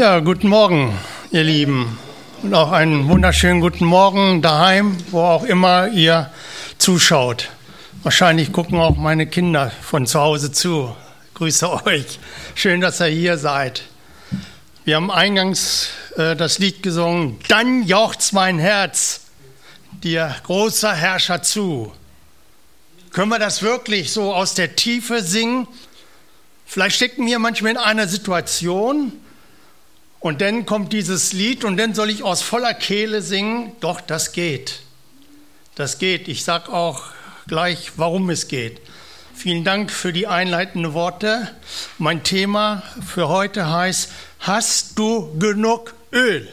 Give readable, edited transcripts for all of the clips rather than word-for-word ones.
Ja, guten Morgen, ihr Lieben. Und auch einen wunderschönen guten Morgen daheim, wo auch immer ihr zuschaut. Wahrscheinlich gucken auch meine Kinder von zu Hause zu. Grüße euch. Schön, dass ihr hier seid. Wir haben eingangs das Lied gesungen, dann jauchzt mein Herz, dir großer Herrscher zu. Können wir das wirklich so aus der Tiefe singen? Vielleicht stecken wir manchmal in einer Situation und dann kommt dieses Lied und dann soll ich aus voller Kehle singen. Doch, das geht. Das geht. Ich sage auch gleich, warum es geht. Vielen Dank für die einleitenden Worte. Mein Thema für heute heißt, hast du genug Öl?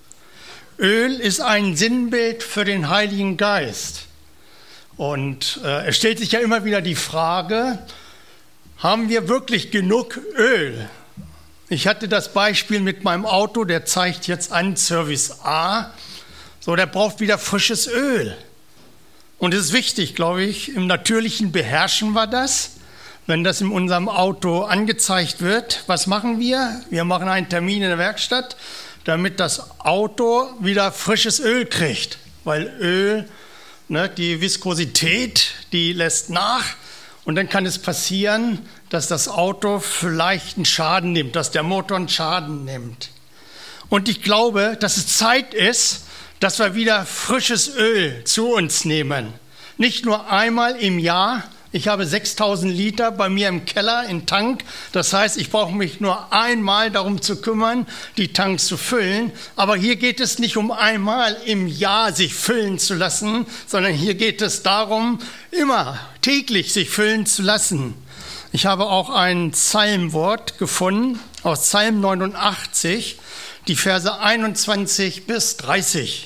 Öl ist ein Sinnbild für den Heiligen Geist. Und es stellt sich ja immer wieder die Frage, haben wir wirklich genug Öl? Ich hatte das Beispiel mit meinem Auto, der zeigt jetzt an, Service A. So, der braucht wieder frisches Öl. Und es ist wichtig, glaube ich, im Natürlichen beherrschen wir das. Wenn das in unserem Auto angezeigt wird, was machen wir? Wir machen einen Termin in der Werkstatt, damit das Auto wieder frisches Öl kriegt. Weil Öl, die Viskosität, die lässt nach. Und dann kann es passieren, dass das Auto vielleicht einen Schaden nimmt, dass der Motor einen Schaden nimmt. Und ich glaube, dass es Zeit ist, dass wir wieder frisches Öl zu uns nehmen. Nicht nur einmal im Jahr. Ich habe 6000 Liter bei mir im Keller im Tank. Das heißt, ich brauche mich nur einmal darum zu kümmern, die Tanks zu füllen. Aber hier geht es nicht um einmal im Jahr sich füllen zu lassen, sondern hier geht es darum, immer täglich sich füllen zu lassen. Ich habe auch ein Psalmwort gefunden aus Psalm 89, die Verse 21 bis 30.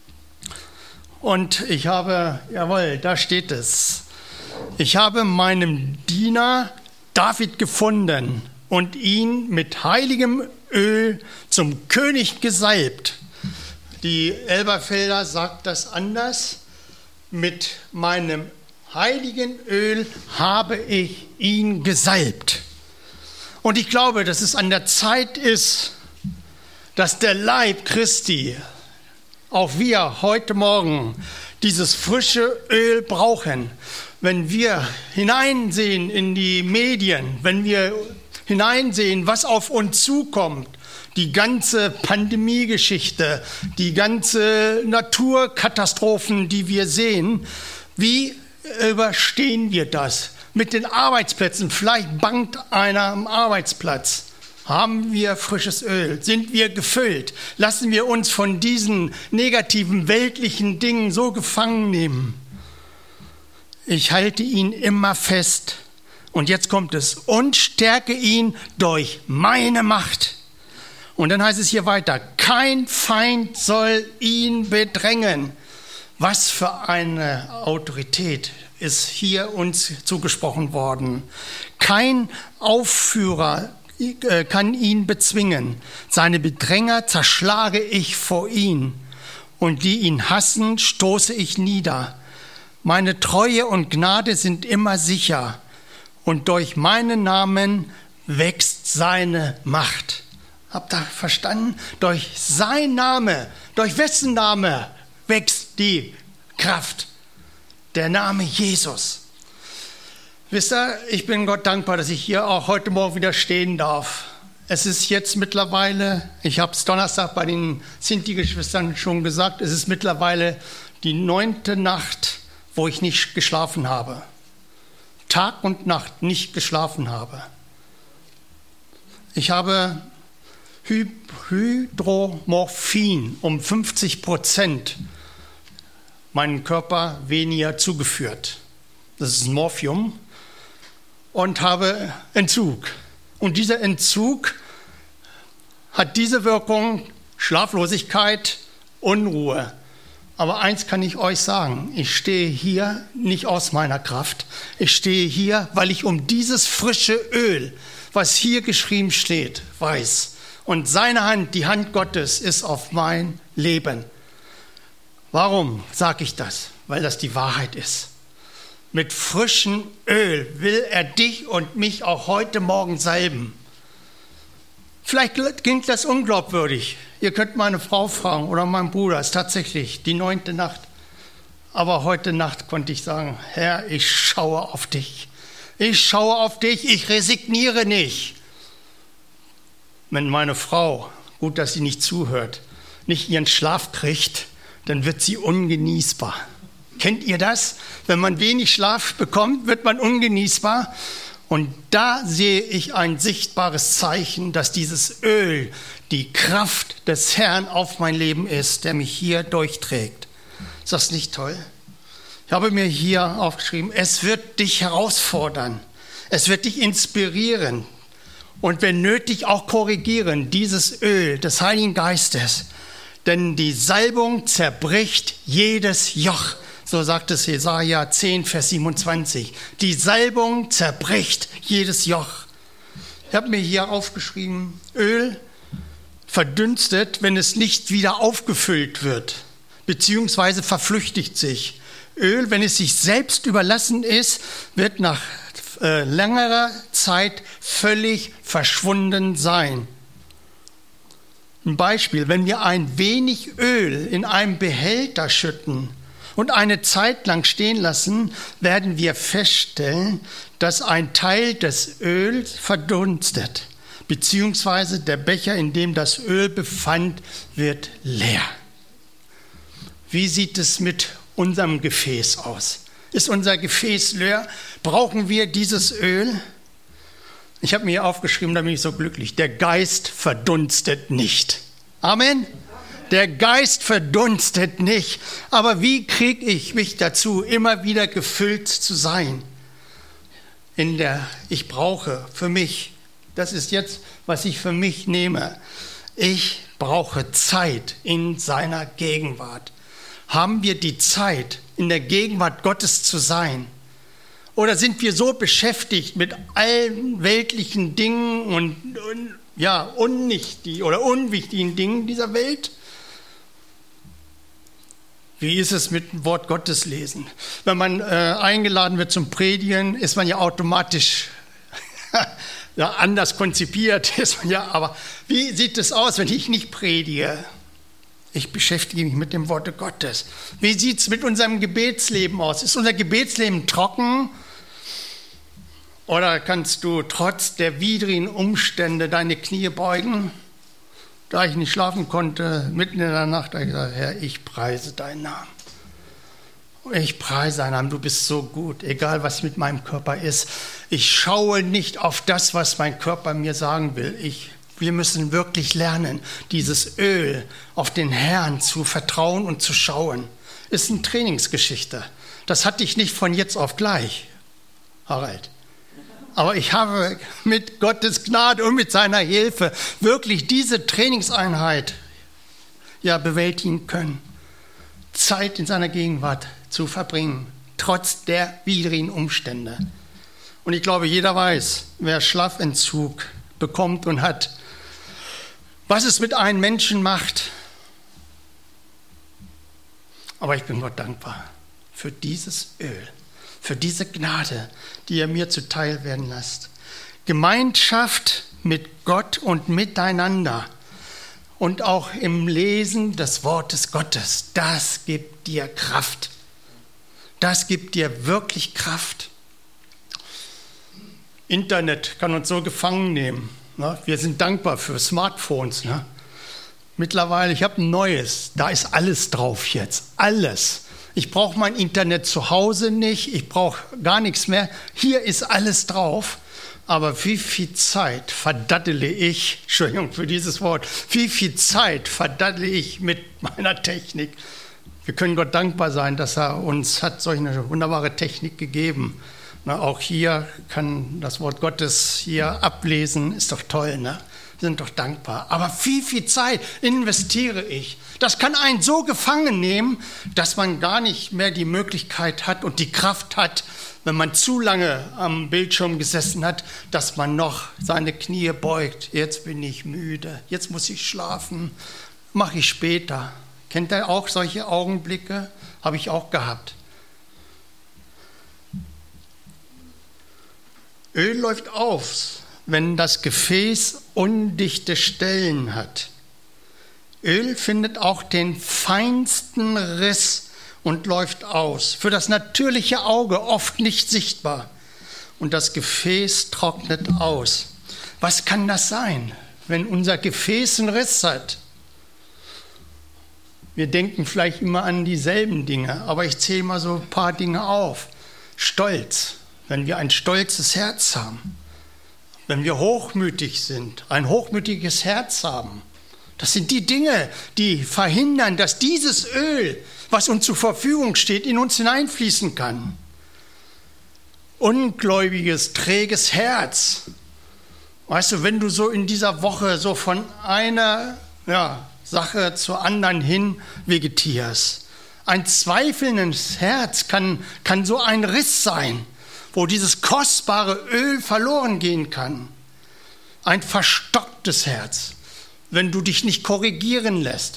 Und ich habe, jawohl, da steht es. Ich habe meinem Diener David gefunden und ihn mit heiligem Öl zum König gesalbt. Die Elberfelder sagt das anders. Mit meinem heiligen Öl habe ich ihn gesalbt. Und ich glaube, dass es an der Zeit ist, dass der Leib Christi, auch wir heute Morgen, dieses frische Öl brauchen. Wenn wir hineinsehen in die Medien, wenn wir hineinsehen, was auf uns zukommt, die ganze Pandemiegeschichte, die ganze Naturkatastrophen, die wir sehen, wie überstehen wir das? Mit den Arbeitsplätzen, vielleicht bangt einer am Arbeitsplatz. Haben wir frisches Öl? Sind wir gefüllt? Lassen wir uns von diesen negativen weltlichen Dingen so gefangen nehmen? Ich halte ihn immer fest. Und jetzt kommt es. Und stärke ihn durch meine Macht. Und dann heißt es hier weiter. Kein Feind soll ihn bedrängen. Was für eine Autorität ist hier uns zugesprochen worden. Kein Aufführer kann ihn bezwingen. Seine Bedränger zerschlage ich vor ihn. Und die ihn hassen, stoße ich nieder. Meine Treue und Gnade sind immer sicher. Und durch meinen Namen wächst seine Macht. Habt ihr verstanden? Durch sein Name, durch wessen Name wächst die Kraft? Der Name Jesus. Wisst ihr, ich bin Gott dankbar, dass ich hier auch heute Morgen wieder stehen darf. Es ist jetzt mittlerweile, ich habe es Donnerstag bei den Sinti-Geschwistern schon gesagt, es ist mittlerweile die 9. Nacht, wo ich nicht geschlafen habe. Tag und Nacht nicht geschlafen habe. Ich habe Hydromorphin um 50% meinem Körper weniger zugeführt. Das ist Morphium. Und habe Entzug. Und dieser Entzug hat diese Wirkung, Schlaflosigkeit, Unruhe. Aber eins kann ich euch sagen, ich stehe hier nicht aus meiner Kraft. Ich stehe hier, weil ich um dieses frische Öl, was hier geschrieben steht, weiß. Und seine Hand, die Hand Gottes, ist auf mein Leben. Warum sage ich das? Weil das die Wahrheit ist. Mit frischem Öl will er dich und mich auch heute Morgen salben. Vielleicht klingt das unglaubwürdig. Ihr könnt meine Frau fragen oder meinen Bruder. Es ist tatsächlich die 9. Nacht. Aber heute Nacht konnte ich sagen, Herr, ich schaue auf dich. Ich schaue auf dich, ich resigniere nicht. Wenn meine Frau, gut, dass sie nicht zuhört, nicht ihren Schlaf kriegt, dann wird sie ungenießbar. Kennt ihr das? Wenn man wenig Schlaf bekommt, wird man ungenießbar. Und da sehe ich ein sichtbares Zeichen, dass dieses Öl die Kraft des Herrn auf mein Leben ist, der mich hier durchträgt. Ist das nicht toll? Ich habe mir hier aufgeschrieben, es wird dich herausfordern, es wird dich inspirieren und wenn nötig auch korrigieren, dieses Öl des Heiligen Geistes. Denn die Salbung zerbricht jedes Joch. So sagt es Jesaja 10, Vers 27. Die Salbung zerbricht jedes Joch. Ich habe mir hier aufgeschrieben, Öl verdünstet, wenn es nicht wieder aufgefüllt wird, beziehungsweise verflüchtigt sich. Öl, wenn es sich selbst überlassen ist, wird nach längerer Zeit völlig verschwunden sein. Ein Beispiel, wenn wir ein wenig Öl in einem Behälter schütten und eine Zeit lang stehen lassen, werden wir feststellen, dass ein Teil des Öls verdunstet, beziehungsweise der Becher, in dem das Öl befand, wird leer. Wie sieht es mit unserem Gefäß aus? Ist unser Gefäß leer? Brauchen wir dieses Öl? Ich habe mir hier aufgeschrieben, da bin ich so glücklich. Der Geist verdunstet nicht. Amen. Der Geist verdunstet nicht. Aber wie kriege ich mich dazu, immer wieder gefüllt zu sein? Ich brauche für mich, das ist jetzt, was ich für mich nehme, ich brauche Zeit in seiner Gegenwart. Haben wir die Zeit, in der Gegenwart Gottes zu sein? Oder sind wir so beschäftigt mit allen weltlichen Dingen und unwichtigen Dingen dieser Welt? Wie ist es mit dem Wort Gottes lesen? Wenn man eingeladen wird zum Predigen, ist man ja automatisch anders konzipiert. Aber wie sieht es aus, wenn ich nicht predige? Ich beschäftige mich mit dem Wort Gottes. Wie sieht es mit unserem Gebetsleben aus? Ist unser Gebetsleben trocken? Oder kannst du trotz der widrigen Umstände deine Knie beugen? Da ich nicht schlafen konnte, mitten in der Nacht, habe ich gesagt, Herr, ich preise deinen Namen. Ich preise deinen Namen, du bist so gut, egal was mit meinem Körper ist. Ich schaue nicht auf das, was mein Körper mir sagen will. Wir müssen wirklich lernen, dieses Öl auf den Herrn zu vertrauen und zu schauen. Ist eine Trainingsgeschichte. Das hatte ich nicht von jetzt auf gleich, Harald. Aber ich habe mit Gottes Gnade und mit seiner Hilfe wirklich diese Trainingseinheit bewältigen können. Zeit in seiner Gegenwart zu verbringen, trotz der widrigen Umstände. Und ich glaube, jeder weiß, wer Schlafentzug bekommt und hat, was es mit einem Menschen macht. Aber ich bin Gott dankbar für dieses Öl, für diese Gnade, die er mir zuteil werden lässt. Gemeinschaft mit Gott und miteinander und auch im Lesen des Wortes Gottes, das gibt dir Kraft. Das gibt dir wirklich Kraft. Internet kann uns so gefangen nehmen. Wir sind dankbar für Smartphones. Mittlerweile, ich habe ein neues, da ist alles drauf jetzt, alles. Ich brauche mein Internet zu Hause nicht, ich brauche gar nichts mehr. Hier ist alles drauf. Aber wie viel Zeit verdaddele ich, Entschuldigung für dieses Wort, wie viel Zeit verdaddele ich mit meiner Technik? Wir können Gott dankbar sein, dass er uns hat solch eine wunderbare Technik gegeben. Auch hier kann das Wort Gottes hier ablesen, ist doch toll, ne? Wir sind doch dankbar. Aber wie viel Zeit investiere ich? Das kann einen so gefangen nehmen, dass man gar nicht mehr die Möglichkeit hat und die Kraft hat, wenn man zu lange am Bildschirm gesessen hat, dass man noch seine Knie beugt. Jetzt bin ich müde, jetzt muss ich schlafen, mache ich später. Kennt ihr auch solche Augenblicke? Habe ich auch gehabt. Öl läuft auf, wenn das Gefäß undichte Stellen hat. Öl findet auch den feinsten Riss und läuft aus. Für das natürliche Auge oft nicht sichtbar. Und das Gefäß trocknet aus. Was kann das sein, wenn unser Gefäß einen Riss hat? Wir denken vielleicht immer an dieselben Dinge, aber ich zähle mal so ein paar Dinge auf. Stolz, wenn wir ein stolzes Herz haben. Wenn wir hochmütig sind, ein hochmütiges Herz haben. Das sind die Dinge, die verhindern, dass dieses Öl, was uns zur Verfügung steht, in uns hineinfließen kann. Ungläubiges, träges Herz. Weißt du, wenn du so in dieser Woche so von einer Sache zur anderen hin vegetierst. Ein zweifelndes Herz kann so ein Riss sein, wo dieses kostbare Öl verloren gehen kann. Ein verstocktes Herz, wenn du dich nicht korrigieren lässt.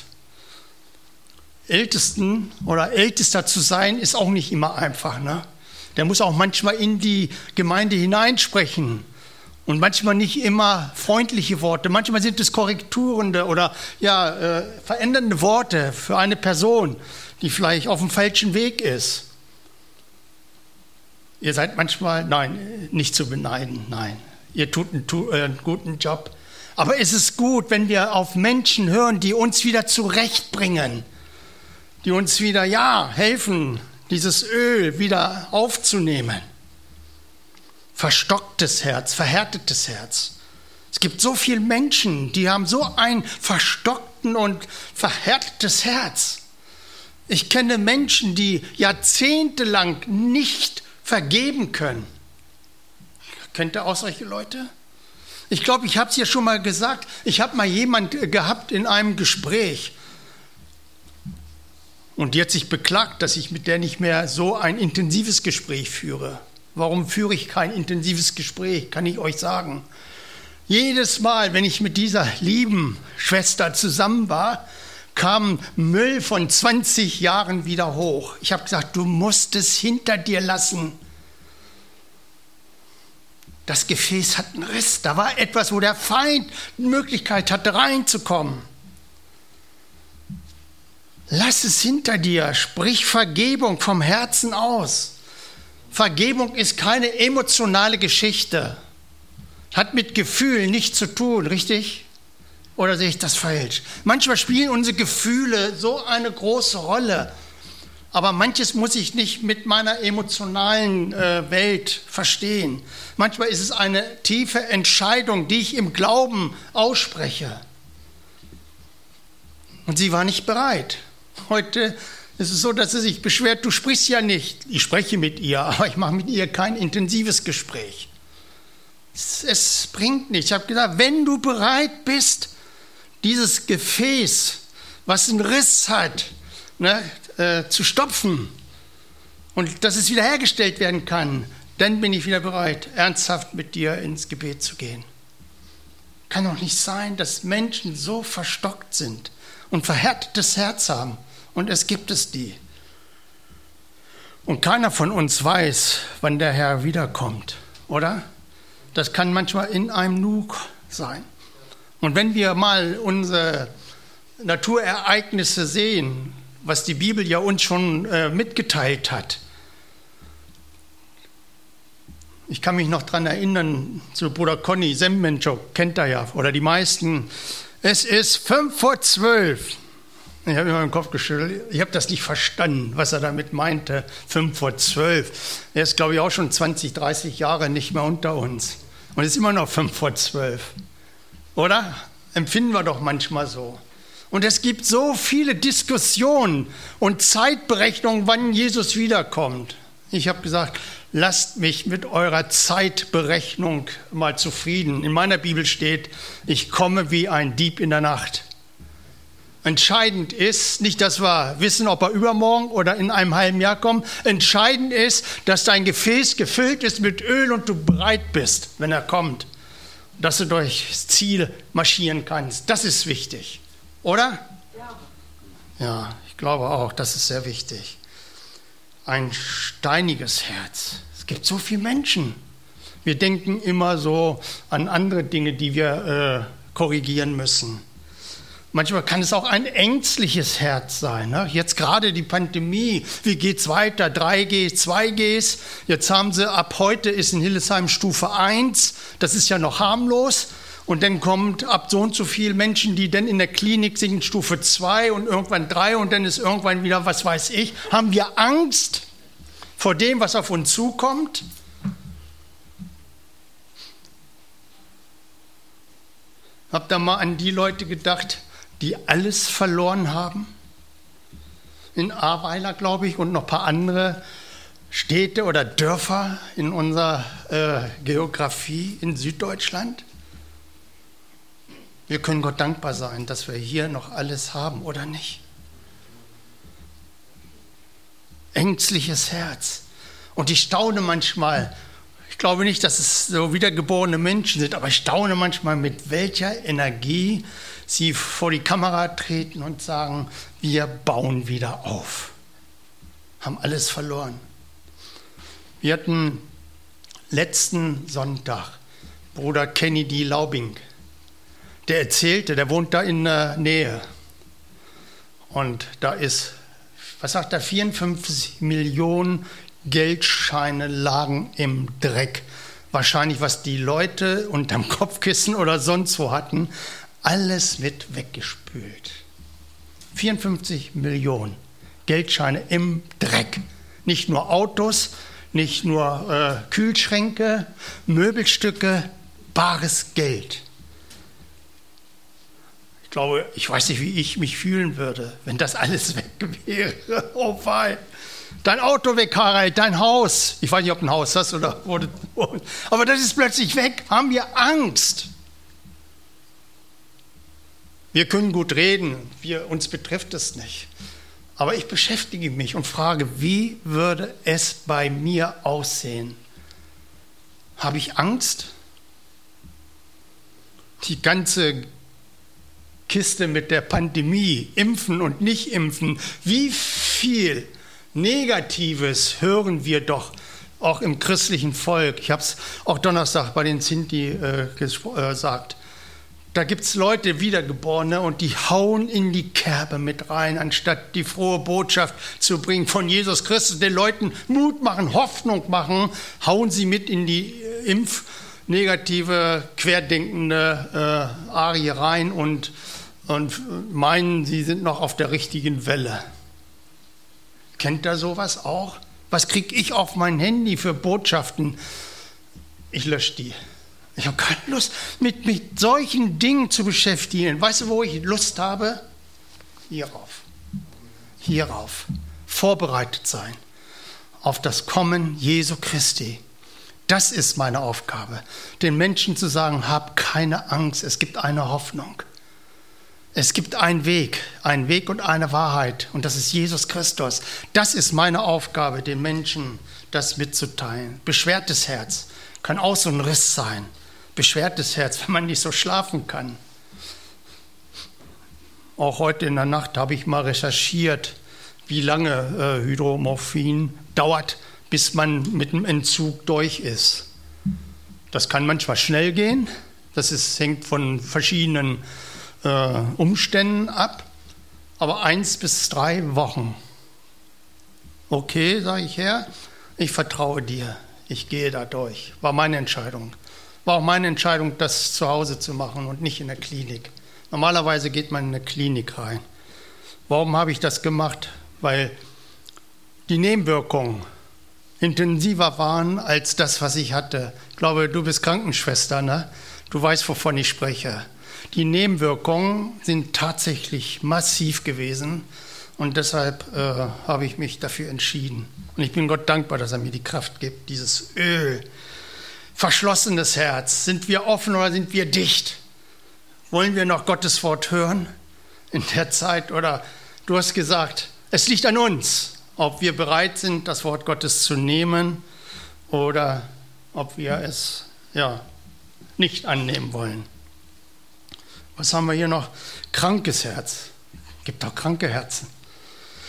Ältesten oder Ältester zu sein, ist auch nicht immer einfach. Ne? Der muss auch manchmal in die Gemeinde hineinsprechen. Und manchmal nicht immer freundliche Worte, manchmal sind es korrekturende oder verändernde Worte für eine Person, die vielleicht auf dem falschen Weg ist. Ihr seid manchmal, nicht zu beneiden, nein. Ihr tut einen guten Job. Aber es ist gut, wenn wir auf Menschen hören, die uns wieder zurechtbringen, die uns wieder, helfen, dieses Öl wieder aufzunehmen. Verstocktes Herz, verhärtetes Herz. Es gibt so viele Menschen, die haben so ein verstockten und verhärtetes Herz. Ich kenne Menschen, die jahrzehntelang nicht vergeben können. Kennt ihr auch solche Leute? Ich glaube, ich habe es ja schon mal gesagt. Ich habe mal jemanden gehabt in einem Gespräch. Und die hat sich beklagt, dass ich mit der nicht mehr so ein intensives Gespräch führe. Warum führe ich kein intensives Gespräch, kann ich euch sagen. Jedes Mal, wenn ich mit dieser lieben Schwester zusammen war, kam Müll von 20 Jahren wieder hoch. Ich habe gesagt, du musst es hinter dir lassen. Das Gefäß hat einen Riss. Da war etwas, wo der Feind die Möglichkeit hatte, reinzukommen. Lass es hinter dir. Sprich Vergebung vom Herzen aus. Vergebung ist keine emotionale Geschichte. Hat mit Gefühlen nichts zu tun, richtig? Oder sehe ich das falsch? Manchmal spielen unsere Gefühle so eine große Rolle. Aber manches muss ich nicht mit meiner emotionalen Welt verstehen. Manchmal ist es eine tiefe Entscheidung, die ich im Glauben ausspreche. Und sie war nicht bereit. Heute ist es so, dass sie sich beschwert, du sprichst ja nicht. Ich spreche mit ihr, aber ich mache mit ihr kein intensives Gespräch. Es bringt nichts. Ich habe gesagt, wenn du bereit bist, dieses Gefäß, was einen Riss hat, zu stopfen und dass es wiederhergestellt werden kann, dann bin ich wieder bereit, ernsthaft mit dir ins Gebet zu gehen. Kann doch nicht sein, dass Menschen so verstockt sind und verhärtetes Herz haben. Und es gibt es die. Und keiner von uns weiß, wann der Herr wiederkommt, oder? Das kann manchmal in einem Nu sein. Und wenn wir mal unsere Naturereignisse sehen, was die Bibel ja uns schon mitgeteilt hat. Ich kann mich noch daran erinnern, zu Bruder Conny Semmenschok, kennt er ja, oder die meisten. Es ist 11:55. Ich habe mir im Kopf geschüttelt, ich habe das nicht verstanden, was er damit meinte, 11:55. Er ist, glaube ich, auch schon 20, 30 Jahre nicht mehr unter uns. Und es ist immer noch 11:55. Oder? Empfinden wir doch manchmal so. Und es gibt so viele Diskussionen und Zeitberechnungen, wann Jesus wiederkommt. Ich habe gesagt, lasst mich mit eurer Zeitberechnung mal zufrieden. In meiner Bibel steht, ich komme wie ein Dieb in der Nacht. Entscheidend ist nicht, dass wir wissen, ob er übermorgen oder in einem halben Jahr kommt. Entscheidend ist, dass dein Gefäß gefüllt ist mit Öl und du bereit bist, wenn er kommt. Dass du durchs Ziel marschieren kannst. Das ist wichtig. Oder? Ja, ich glaube auch, das ist sehr wichtig. Ein steiniges Herz. Es gibt so viele Menschen, Wir denken immer so an andere Dinge, die wir korrigieren müssen. Manchmal kann es auch ein ängstliches Herz sein. Ne? Jetzt gerade die Pandemie, wie geht's weiter? 3Gs, 2Gs. Jetzt haben sie, ab heute ist in Hildesheim Stufe 1. Das ist ja noch harmlos. Und dann kommt ab so und so viel Menschen, die dann in der Klinik sind, Stufe 2 und irgendwann 3 und dann ist irgendwann wieder, was weiß ich. Haben wir Angst vor dem, was auf uns zukommt? Habt ihr mal an die Leute gedacht, die alles verloren haben? In Ahrweiler, glaube ich, und noch ein paar andere Städte oder Dörfer in unserer Geografie in Süddeutschland. Wir können Gott dankbar sein, dass wir hier noch alles haben, oder nicht? Ängstliches Herz. Und ich staune manchmal, ich glaube nicht, dass es so wiedergeborene Menschen sind, aber ich staune manchmal, mit welcher Energie sie vor die Kamera treten und sagen, wir bauen wieder auf. Haben alles verloren. Wir hatten letzten Sonntag Bruder Kenny D. Laubing. Der erzählte, der wohnt da in der Nähe. Und da ist, was sagt er, 54 Millionen Geldscheine lagen im Dreck. Wahrscheinlich, was die Leute unterm Kopfkissen oder sonst wo hatten. Alles wird weggespült. 54 Millionen Geldscheine im Dreck. Nicht nur Autos, nicht nur Kühlschränke, Möbelstücke, bares Geld. Ich weiß nicht, wie ich mich fühlen würde, wenn das alles weg wäre. Oh wei. Dein Auto weg, Harald, dein Haus. Ich weiß nicht, ob du ein Haus hast oder wo. Aber das ist plötzlich weg. Haben wir Angst? Wir können gut reden, uns betrifft es nicht. Aber ich beschäftige mich und frage, wie würde es bei mir aussehen? Habe ich Angst? Die ganze Kiste mit der Pandemie, impfen und nicht impfen, wie viel Negatives hören wir doch auch im christlichen Volk. Ich habe es auch Donnerstag bei den Sinti gesagt. Da gibt es Leute, Wiedergeborene, und die hauen in die Kerbe mit rein, anstatt die frohe Botschaft zu bringen von Jesus Christus, den Leuten Mut machen, Hoffnung machen, hauen sie mit in die impfnegative, querdenkende Arie rein und meinen, sie sind noch auf der richtigen Welle. Kennt ihr sowas auch? Was kriege ich auf mein Handy für Botschaften? Ich lösche die. Ich habe keine Lust, mit solchen Dingen zu beschäftigen. Weißt du, wo ich Lust habe? Hierauf. Hierauf. Vorbereitet sein auf das Kommen Jesu Christi. Das ist meine Aufgabe, den Menschen zu sagen, hab keine Angst, es gibt eine Hoffnung. Es gibt einen Weg und eine Wahrheit, und das ist Jesus Christus. Das ist meine Aufgabe, den Menschen das mitzuteilen. Beschwertes Herz kann auch so ein Riss sein. Beschwertes Herz, wenn man nicht so schlafen kann. Auch heute in der Nacht habe ich mal recherchiert, wie lange Hydromorphin dauert, bis man mit dem Entzug durch ist. Das kann manchmal schnell gehen. Hängt von verschiedenen Umständen ab. Aber 1 bis 3 Wochen. Okay, sage ich, Herr, ich vertraue dir. Ich gehe da durch. War meine Entscheidung. War auch meine Entscheidung, das zu Hause zu machen und nicht in der Klinik. Normalerweise geht man in eine Klinik rein. Warum habe ich das gemacht? Weil die Nebenwirkungen intensiver waren als das, was ich hatte. Ich glaube, du bist Krankenschwester, ne? Du weißt, wovon ich spreche. Die Nebenwirkungen sind tatsächlich massiv gewesen und deshalb habe ich mich dafür entschieden. Und ich bin Gott dankbar, dass er mir die Kraft gibt, dieses Öl. Verschlossenes Herz. Sind wir offen oder sind wir dicht? Wollen wir noch Gottes Wort hören in der Zeit? Oder du hast gesagt, es liegt an uns, ob wir bereit sind, das Wort Gottes zu nehmen oder ob wir es nicht annehmen wollen. Was haben wir hier noch? Krankes Herz. Es gibt auch kranke Herzen.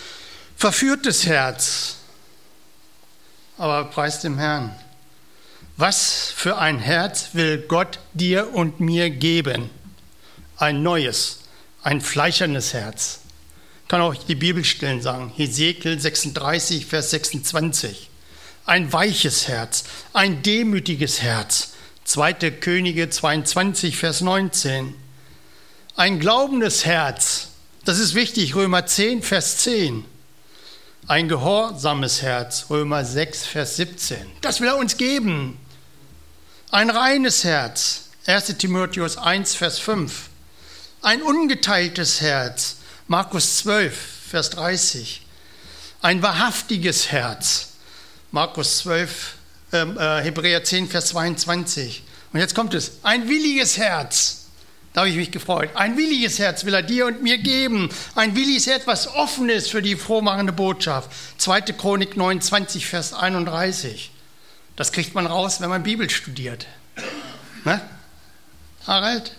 Verführtes Herz. Aber preis dem Herrn. Was für ein Herz will Gott dir und mir geben? Ein neues, ein fleischernes Herz. Ich kann auch die Bibelstellen sagen. Hesekiel 36, Vers 26. Ein weiches Herz, ein demütiges Herz. 2. Könige 22, Vers 19. Ein glaubendes Herz. Das ist wichtig, Römer 10, Vers 10. Ein gehorsames Herz, Römer 6, Vers 17. Das will er uns geben. Ein reines Herz, 1. Timotheus 1, Vers 5. Ein ungeteiltes Herz, Markus 12, Vers 30. Ein wahrhaftiges Herz, Markus 12, Hebräer 10, Vers 22. Und jetzt kommt es, ein williges Herz. Da habe ich mich gefreut. Ein williges Herz will er dir und mir geben. Ein williges Herz, was offen ist für die frohmachende Botschaft. 2. Chronik 29, Vers 31. Das kriegt man raus, wenn man Bibel studiert. Ne? Harald?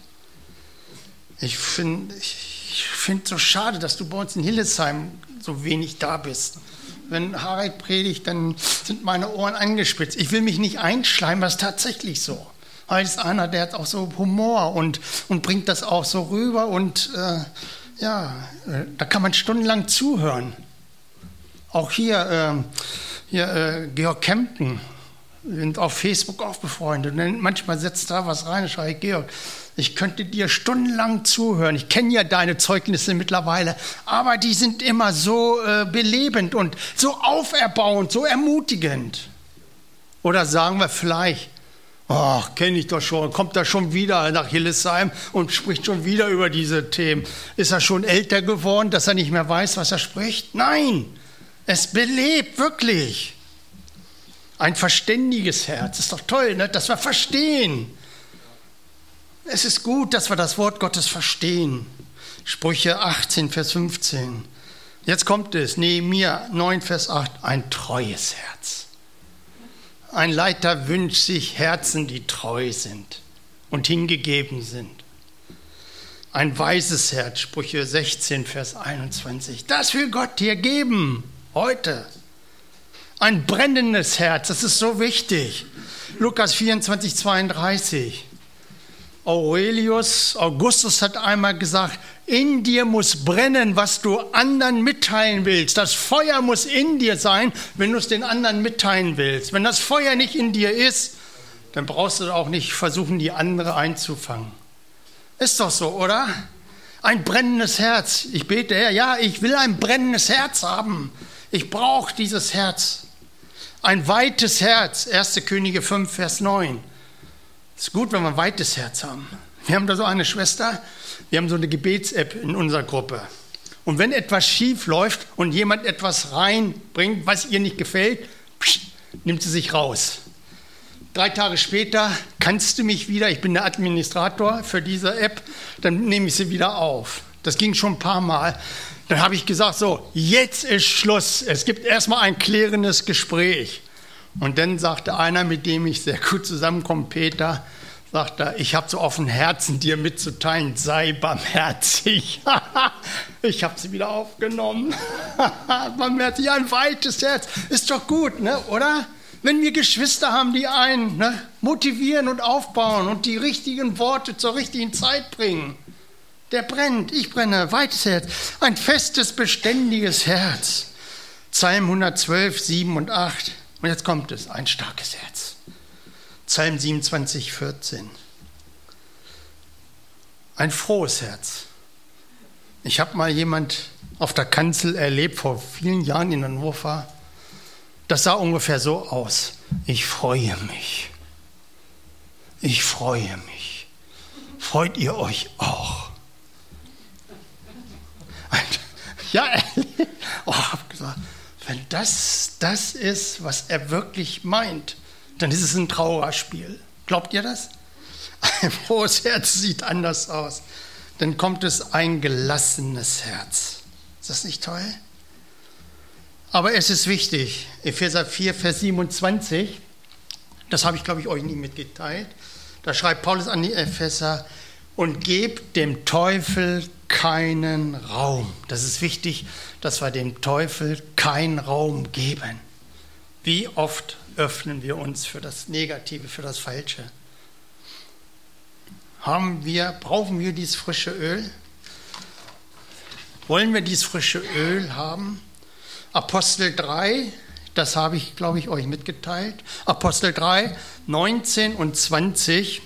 Ich finde so schade, dass du bei uns in Hillesheim so wenig da bist. Wenn Harald predigt, dann sind meine Ohren angespitzt. Ich will mich nicht einschleimen, das ist tatsächlich so. Harald ist einer, der hat auch so Humor und bringt das auch so rüber. Und da kann man stundenlang zuhören. Auch hier Georg Kempten. Wir sind auf Facebook auch befreundet. Und manchmal setzt da was rein und schreibt, Georg, ich könnte dir stundenlang zuhören. Ich kenne ja deine Zeugnisse mittlerweile, aber die sind immer so belebend und so auferbauend, so ermutigend. Oder sagen wir vielleicht, ach, kenne ich doch schon, kommt er schon wieder nach Hillesheim und spricht schon wieder über diese Themen. Ist er schon älter geworden, dass er nicht mehr weiß, was er spricht? Nein, es belebt wirklich. Ein verständiges Herz, ist doch toll, ne? Dass wir verstehen. Es ist gut, dass wir das Wort Gottes verstehen. Sprüche 18, Vers 15. Jetzt kommt es, Nehemia 9, Vers 8, ein treues Herz. Ein Leiter wünscht sich Herzen, die treu sind und hingegeben sind. Ein weises Herz, Sprüche 16, Vers 21. Das will Gott dir geben, heute. Ein brennendes Herz, das ist so wichtig. Lukas 24, 32. Augustus hat einmal gesagt, in dir muss brennen, was du anderen mitteilen willst. Das Feuer muss in dir sein, wenn du es den anderen mitteilen willst. Wenn das Feuer nicht in dir ist, dann brauchst du auch nicht versuchen, die andere einzufangen. Ist doch so, oder? Ein brennendes Herz. Ich bete, Herr, ja, ich will ein brennendes Herz haben. Ich brauche dieses Herz. Ein weites Herz, 1. Könige 5, Vers 9. Es ist gut, wenn wir ein weites Herz haben. Wir haben da so eine Schwester, wir haben so eine Gebets-App in unserer Gruppe. Und wenn etwas schief läuft und jemand etwas reinbringt, was ihr nicht gefällt, nimmt sie sich raus. 3 Tage später, kannst du mich wieder, ich bin der Administrator für diese App, dann nehme ich sie wieder auf. Das ging schon ein paar Mal. Dann habe ich gesagt, so, jetzt ist Schluss. Es gibt erstmal ein klärendes Gespräch. Und dann sagte einer, mit dem ich sehr gut zusammenkomme, Peter, sagt er, ich habe so auf dem Herzen, dir mitzuteilen, sei barmherzig. Ich habe sie wieder aufgenommen. Barmherzig, ein weites Herz. Ist doch gut, ne? Oder? Wenn wir Geschwister haben, die einen motivieren und aufbauen und die richtigen Worte zur richtigen Zeit bringen. Der brennt, ich brenne, weites Herz. Ein festes, beständiges Herz. Psalm 112, 7 und 8. Und jetzt kommt es, ein starkes Herz. Psalm 27, 14. Ein frohes Herz. Ich habe mal jemand auf der Kanzel erlebt, vor vielen Jahren in Hannover. Das sah ungefähr so aus. Ich freue mich. Ich freue mich. Freut ihr euch auch? Ja, oh, ich habe gesagt, wenn das ist, was er wirklich meint, dann ist es ein Trauerspiel. Glaubt ihr das? Ein frohes Herz sieht anders aus. Dann kommt es ein gelassenes Herz. Ist das nicht toll? Aber es ist wichtig. Epheser 4, Vers 27, das habe ich, glaube ich, euch nie mitgeteilt. Da schreibt Paulus an die Epheser, und gebt dem Teufel keinen Raum. Das ist wichtig, dass wir dem Teufel keinen Raum geben. Wie oft öffnen wir uns für das Negative, für das Falsche. Brauchen wir dieses frische Öl? Wollen wir dieses frische Öl haben? Apostel 3, das habe ich, glaube ich, euch mitgeteilt. Apostel 3, 19 und 20.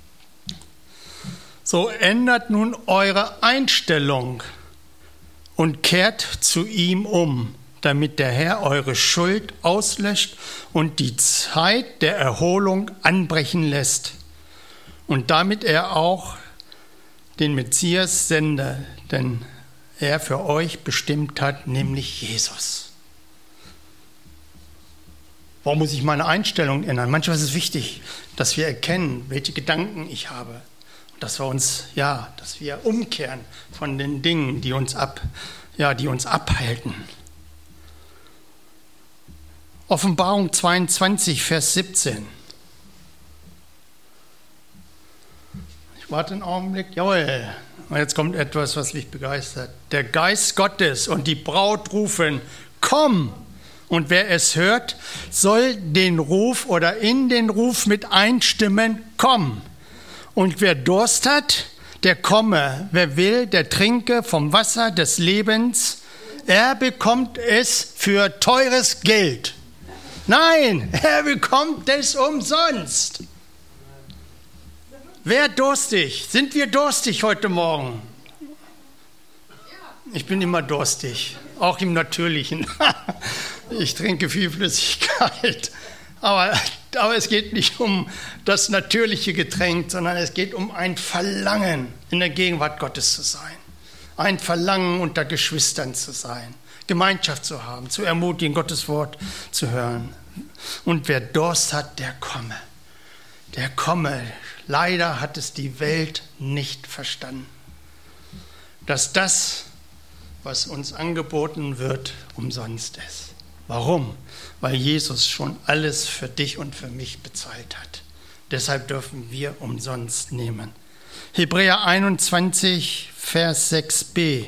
So ändert nun eure Einstellung und kehrt zu ihm um, damit der Herr eure Schuld auslöscht und die Zeit der Erholung anbrechen lässt. Und damit er auch den Messias sende, den er für euch bestimmt hat, nämlich Jesus. Warum muss ich meine Einstellung ändern? Manchmal ist es wichtig, dass wir erkennen, welche Gedanken ich habe. Dass wir umkehren von den Dingen, die uns abhalten. Offenbarung 22, Vers 17. Ich warte einen Augenblick. Jawohl. Und jetzt kommt etwas, was mich begeistert. Der Geist Gottes und die Braut rufen, komm! Und wer es hört, soll den Ruf oder in den Ruf mit einstimmen, komm! Und wer Durst hat, der komme. Wer will, der trinke vom Wasser des Lebens. Er bekommt es für teures Geld. Nein, er bekommt es umsonst. Wer durstig? Sind wir durstig heute Morgen? Ich bin immer durstig, auch im Natürlichen. Ich trinke viel Flüssigkeit. Aber es geht nicht um das natürliche Getränk, sondern es geht um ein Verlangen, in der Gegenwart Gottes zu sein. Ein Verlangen, unter Geschwistern zu sein, Gemeinschaft zu haben, zu ermutigen, Gottes Wort zu hören. Und wer Durst hat, der komme. Der komme. Leider hat es die Welt nicht verstanden, dass das, was uns angeboten wird, umsonst ist. Warum? Weil Jesus schon alles für dich und für mich bezahlt hat. Deshalb dürfen wir umsonst nehmen. Hebräer 21, Vers 6b.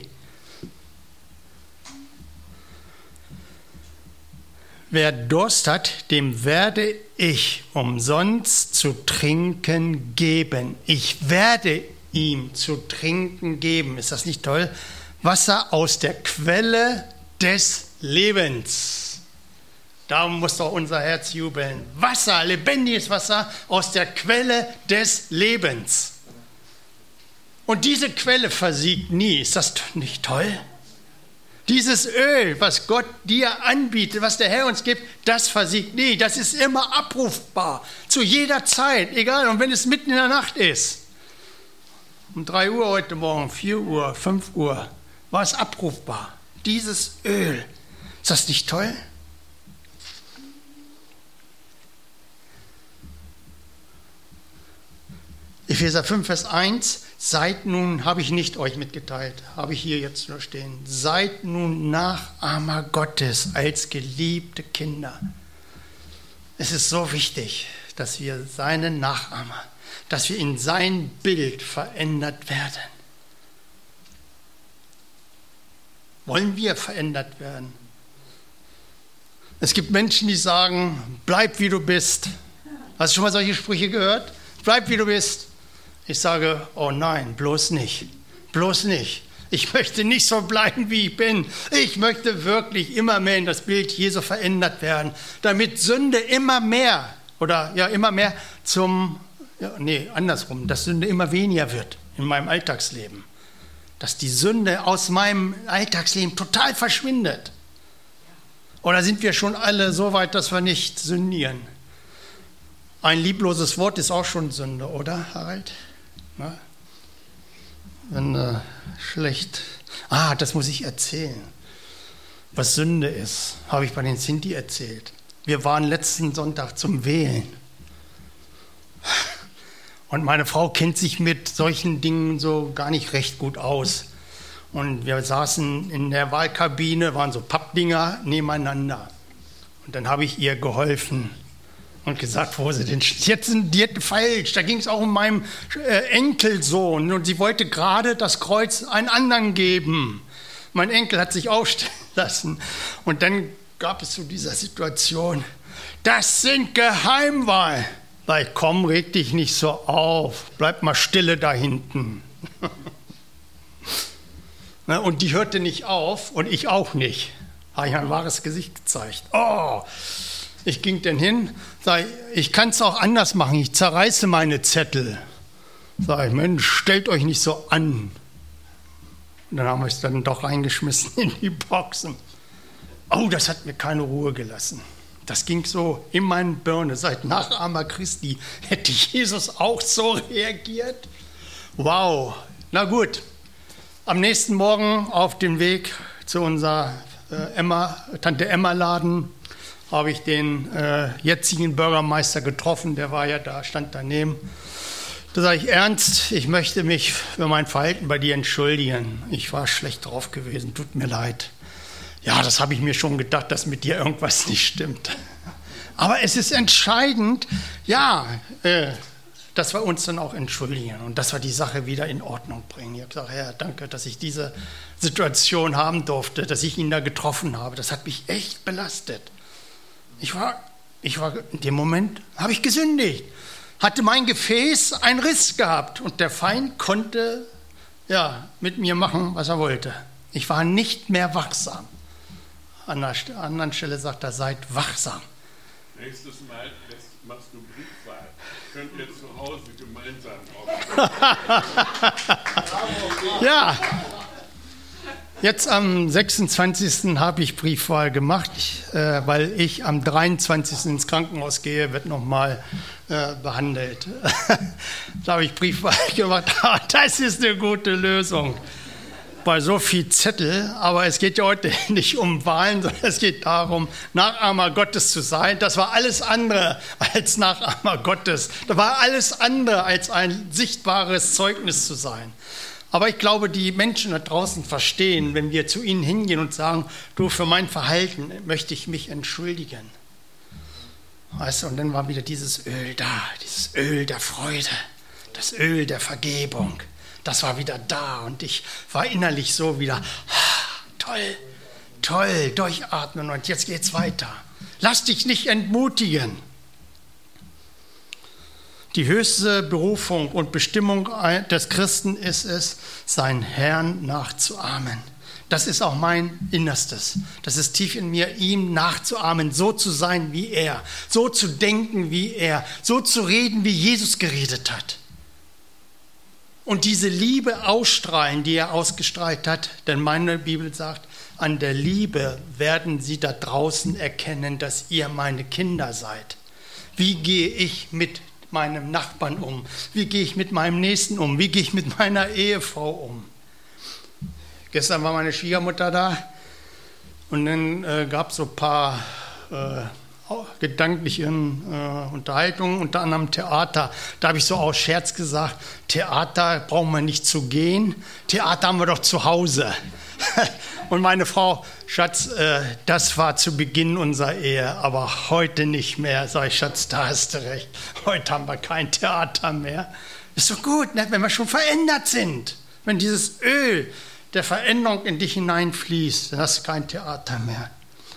Wer Durst hat, dem werde ich umsonst zu trinken geben. Ich werde ihm zu trinken geben. Ist das nicht toll? Wasser aus der Quelle des Lebens. Darum muss doch unser Herz jubeln. Wasser, lebendiges Wasser aus der Quelle des Lebens. Und diese Quelle versiegt nie. Ist das nicht toll? Dieses Öl, was Gott dir anbietet, was der Herr uns gibt, das versiegt nie. Das ist immer abrufbar. Zu jeder Zeit, egal. Und wenn es mitten in der Nacht ist. Um 3 Uhr heute Morgen, 4 Uhr, 5 Uhr, war es abrufbar. Dieses Öl. Ist das nicht toll? Epheser 5, Vers 1, seid nun, habe ich nicht euch mitgeteilt, habe ich hier jetzt nur stehen, seid nun Nachahmer Gottes als geliebte Kinder. Es ist so wichtig, dass wir seine Nachahmer, dass wir in sein Bild verändert werden. Wollen wir verändert werden? Es gibt Menschen, die sagen, bleib wie du bist. Hast du schon mal solche Sprüche gehört? Bleib wie du bist. Ich sage, oh nein, bloß nicht, bloß nicht. Ich möchte nicht so bleiben, wie ich bin. Ich möchte wirklich immer mehr in das Bild Jesu verändert werden, damit Sünde immer mehr dass Sünde immer weniger wird in meinem Alltagsleben. Dass die Sünde aus meinem Alltagsleben total verschwindet. Oder sind wir schon alle so weit, dass wir nicht sündieren? Ein liebloses Wort ist auch schon Sünde, oder, Harald? Na? Wenn schlecht. Das muss ich erzählen. Was Sünde ist, habe ich bei den Sinti erzählt. Wir waren letzten Sonntag zum Wählen. Und meine Frau kennt sich mit solchen Dingen so gar nicht recht gut aus. Und wir saßen in der Wahlkabine, waren so Pappdinger nebeneinander. Und dann habe ich ihr geholfen. Und gesagt, wo sie denn jetzt sind, die falsch. Da ging es auch um meinen Enkelsohn. Und sie wollte gerade das Kreuz einen anderen geben. Mein Enkel hat sich aufstellen lassen. Und dann gab es zu dieser Situation, das sind Geheimwahlen. Sag ich, komm, reg dich nicht so auf, bleib mal stille da hinten. Und die hörte nicht auf und ich auch nicht. Habe ich ein wahres Gesicht gezeigt. Oh, ich ging dann hin, sag ich kann es auch anders machen, ich zerreiße meine Zettel. Sag ich, Mensch, stellt euch nicht so an. Und dann haben wir es dann doch reingeschmissen in die Boxen. Oh, das hat mir keine Ruhe gelassen. Das ging so in meine Birne. Seit Nachahmer Christi hätte Jesus auch so reagiert. Wow, na gut. Am nächsten Morgen auf dem Weg zu unserer Tante Emma Laden habe ich den jetzigen Bürgermeister getroffen. Der war ja da, stand daneben. Da sage ich, Ernst, ich möchte mich für mein Verhalten bei dir entschuldigen. Ich war schlecht drauf gewesen, tut mir leid. Ja, das habe ich mir schon gedacht, dass mit dir irgendwas nicht stimmt. Aber es ist entscheidend, ja, dass wir uns dann auch entschuldigen und dass wir die Sache wieder in Ordnung bringen. Ich habe gesagt, Herr, danke, dass ich diese Situation haben durfte, dass ich ihn da getroffen habe. Das hat mich echt belastet. Ich war in dem Moment, habe ich gesündigt. Hatte mein Gefäß einen Riss gehabt und der Feind konnte ja, mit mir machen, was er wollte. Ich war nicht mehr wachsam. An der anderen Stelle sagt er, seid wachsam. Nächstes Mal machst du Briefwahl. Könnt ihr zu Hause gemeinsam aufnehmen. Ja, jetzt am 26. habe ich Briefwahl gemacht, weil ich am 23. ins Krankenhaus gehe, wird nochmal behandelt. Da habe ich Briefwahl gemacht. Das ist eine gute Lösung. Bei so viel Zettel, aber es geht ja heute nicht um Wahlen, sondern es geht darum, Nachahmer Gottes zu sein. Das war alles andere als Nachahmer Gottes. Das war alles andere als ein sichtbares Zeugnis zu sein. Aber ich glaube, die Menschen da draußen verstehen, wenn wir zu ihnen hingehen und sagen, du, für mein Verhalten möchte ich mich entschuldigen. Weißt du, und dann war wieder dieses Öl da, dieses Öl der Freude, das Öl der Vergebung. Das war wieder da und ich war innerlich so wieder, toll, toll, durchatmen und jetzt geht's weiter. Lass dich nicht entmutigen. Die höchste Berufung und Bestimmung des Christen ist es, seinen Herrn nachzuahmen. Das ist auch mein Innerstes. Das ist tief in mir, ihm nachzuahmen, so zu sein wie er, so zu denken wie er, so zu reden, wie Jesus geredet hat. Und diese Liebe ausstrahlen, die er ausgestrahlt hat, denn meine Bibel sagt, an der Liebe werden sie da draußen erkennen, dass ihr meine Kinder seid. Wie gehe ich mit meinem Nachbarn um? Wie gehe ich mit meinem Nächsten um? Wie gehe ich mit meiner Ehefrau um? Gestern war meine Schwiegermutter da und dann gab es so ein paar gedanklichen Unterhaltungen, unter anderem Theater. Da habe ich so aus Scherz gesagt, Theater brauchen wir nicht zu gehen, Theater haben wir doch zu Hause. Und meine Frau, Schatz, das war zu Beginn unserer Ehe, aber heute nicht mehr. Sag ich, Schatz, da hast du recht, heute haben wir kein Theater mehr. Ist doch gut, ne? Wenn wir schon verändert sind, wenn dieses Öl der Veränderung in dich hineinfließt, dann hast du kein Theater mehr.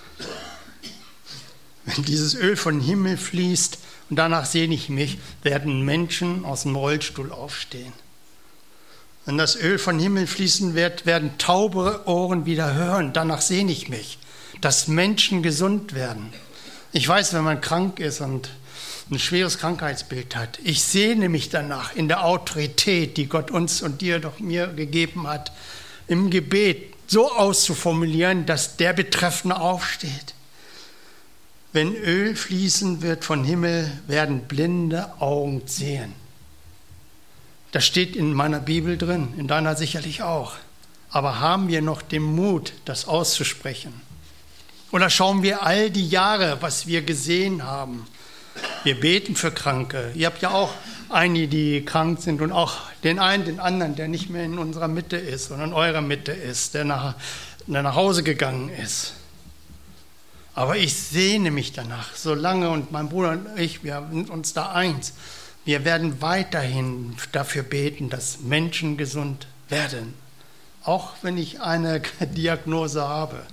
Wenn dieses Öl von Himmel fließt und danach sehne ich mich, werden Menschen aus dem Rollstuhl aufstehen. Wenn das Öl von Himmel fließen wird, werden taube Ohren wieder hören. Danach sehne ich mich, dass Menschen gesund werden. Ich weiß, wenn man krank ist und ein schweres Krankheitsbild hat, ich sehne mich danach in der Autorität, die Gott uns und dir doch mir gegeben hat, im Gebet so auszuformulieren, dass der Betreffende aufsteht. Wenn Öl fließen wird von Himmel, werden blinde Augen sehen. Das steht in meiner Bibel drin, in deiner sicherlich auch. Aber haben wir noch den Mut, das auszusprechen? Oder schauen wir all die Jahre, was wir gesehen haben? Wir beten für Kranke. Ihr habt ja auch einige, die krank sind und auch den einen, den anderen, der nicht mehr in unserer Mitte ist, sondern in eurer Mitte ist, der nach Hause gegangen ist. Aber ich sehne mich danach, solange, und mein Bruder und ich, wir sind uns da eins, wir werden weiterhin dafür beten, dass Menschen gesund werden. Auch wenn ich eine Diagnose habe.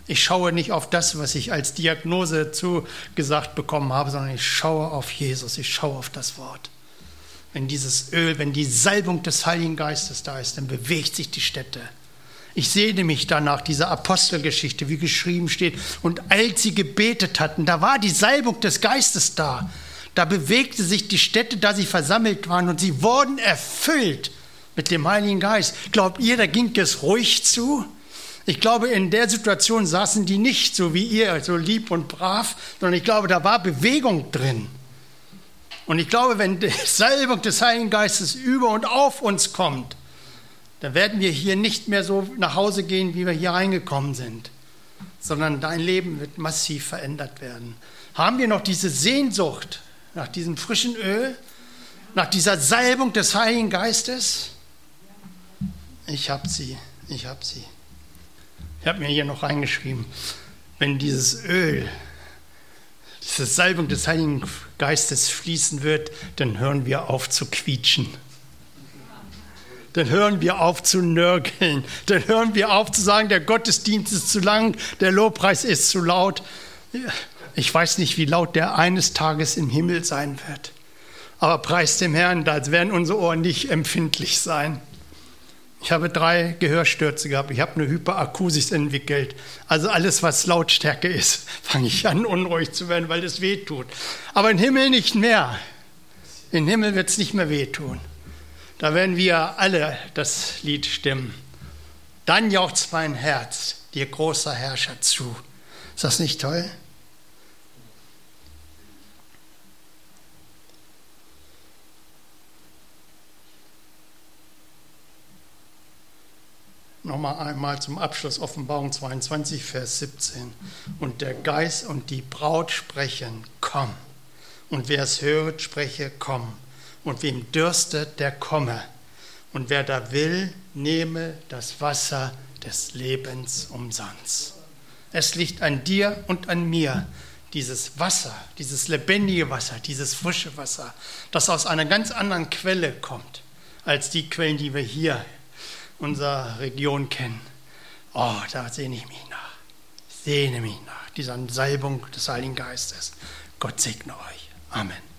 Ich schaue nicht auf das, was ich als Diagnose zugesagt bekommen habe, sondern ich schaue auf Jesus, ich schaue auf das Wort. Wenn dieses Öl, wenn die Salbung des Heiligen Geistes da ist, dann bewegt sich die Stätte. Ich sehne mich danach, diese Apostelgeschichte, wie geschrieben steht. Und als sie gebetet hatten, da war die Salbung des Geistes da. Da bewegte sich die Stätte, da sie versammelt waren und sie wurden erfüllt mit dem Heiligen Geist. Glaubt ihr, da ging es ruhig zu? Ich glaube, in der Situation saßen die nicht so wie ihr, so lieb und brav, sondern ich glaube, da war Bewegung drin. Und ich glaube, wenn die Salbung des Heiligen Geistes über und auf uns kommt, dann werden wir hier nicht mehr so nach Hause gehen, wie wir hier reingekommen sind, sondern dein Leben wird massiv verändert werden. Haben wir noch diese Sehnsucht nach diesem frischen Öl, nach dieser Salbung des Heiligen Geistes? Ich habe sie, ich habe sie. Ich habe mir hier noch reingeschrieben, wenn dieses Öl, diese Salbung des Heiligen Geistes fließen wird, dann hören wir auf zu quietschen. Dann hören wir auf zu nörgeln. Dann hören wir auf zu sagen, der Gottesdienst ist zu lang, der Lobpreis ist zu laut. Ich weiß nicht, wie laut der eines Tages im Himmel sein wird. Aber preis dem Herrn, da werden unsere Ohren nicht empfindlich sein. Ich habe 3 Gehörstürze gehabt. Ich habe eine Hyperakusis entwickelt. Also alles, was Lautstärke ist, fange ich an, unruhig zu werden, weil es weh tut. Aber im Himmel nicht mehr. Im Himmel wird es nicht mehr wehtun. Da werden wir alle das Lied stimmen. Dann jauchzt mein Herz, dir großer Herrscher zu. Ist das nicht toll? Nochmal einmal zum Abschluss, Offenbarung 22, Vers 17. Und der Geist und die Braut sprechen, komm. Und wer es höret, spreche, komm. Und wem dürstet, der komme. Und wer da will, nehme das Wasser des Lebens umsonst. Es liegt an dir und an mir, dieses Wasser, dieses lebendige Wasser, dieses frische Wasser, das aus einer ganz anderen Quelle kommt, als die Quellen, die wir hier in unserer Region kennen. Oh, da sehne ich mich nach. Ich sehne mich nach dieser Salbung des Heiligen Geistes. Gott segne euch. Amen.